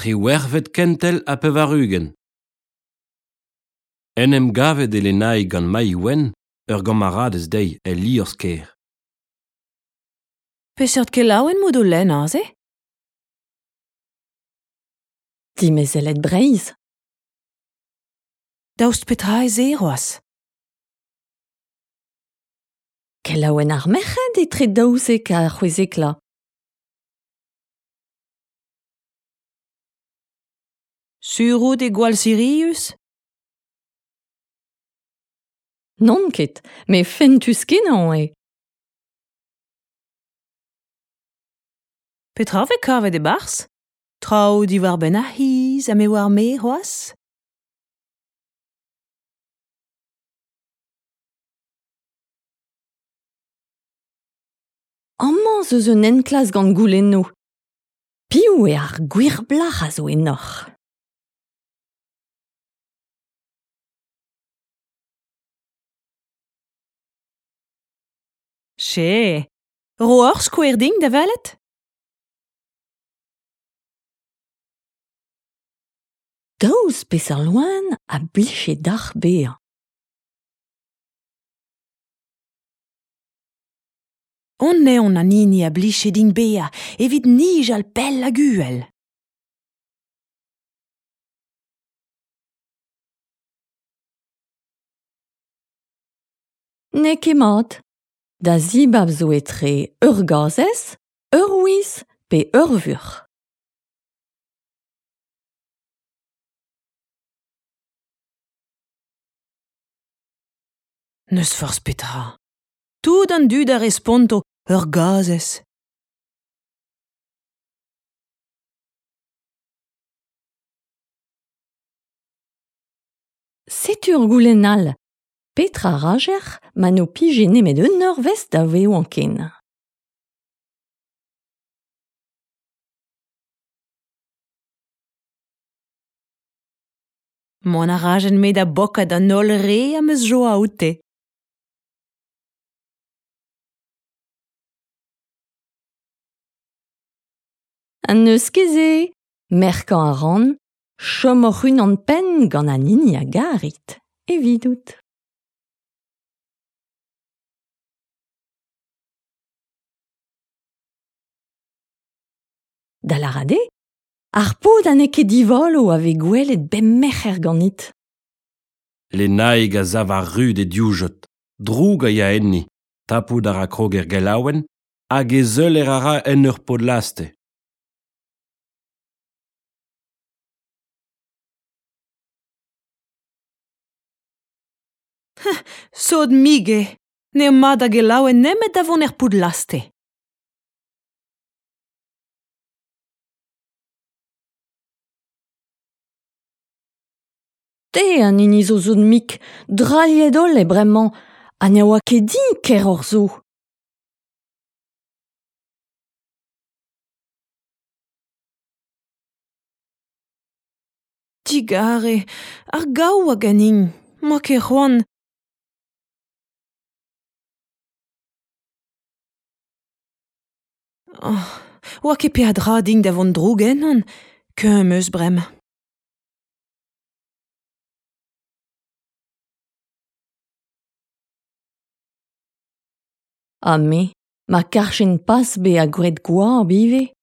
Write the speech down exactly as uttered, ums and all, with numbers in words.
Tri wervet kentel a pevarugen. En em gavet e lenai gant mai wen, ur gamarades dei e liors ker. Peseurt ket laouen mod o len aze? Dimezellet breiz. Daoust petra e zeroaz. Ket laouen ar merc'hed etre daouzek a c'hwezekla. Surout e gwall Sirius? Non ket, me fentus kenañ e. Petra ve kavet e bars? Trao di war ben a hiz a me war me c'hoaz? Amañ zeus un enklask gant goulenno. Piv e ar gwir blach a zo enoc'h. Che, roar skouer ding da welet? Daouz peseurt loan a bliche d'ar beer. On ne on a nini a bliche din bea, evit nij al pell a guel. Ne kemat. Da zibav zo etre ur gazez, ur ouiz pe ur vur. Neus force petra. Tout an dud a responto ur gazez. Setu ur goulennal. Petra rajer ma no pije nemet un ur vest da veo anken. Mon a rajen met a bokad an ol re am eus jo aoute. An neus keze, merkan a ran, chomoc'h un an pen gant an hini a garit, evidout. Da larade, ar pod an eke divolo ave gwelet bemmecher ganit. Lenai ga zav ar rud e dioujet, droug a ya enni, tapout ar akrog er gelaouen, hag e zeul er ara en ur pod laste. Sod mige, ne mat a gelaouen nemet davon er poud laste. Te an hini zo zon mik, draliet ol e bremañ, a ne oa ket din ker hor zo. Digare, ar gao a ganin, ma ket c'hoant. Oh, oa ket pe a dra ding davon drogennon, keum eus brem. Ha me, ma karchen pas be a gred gwar bive.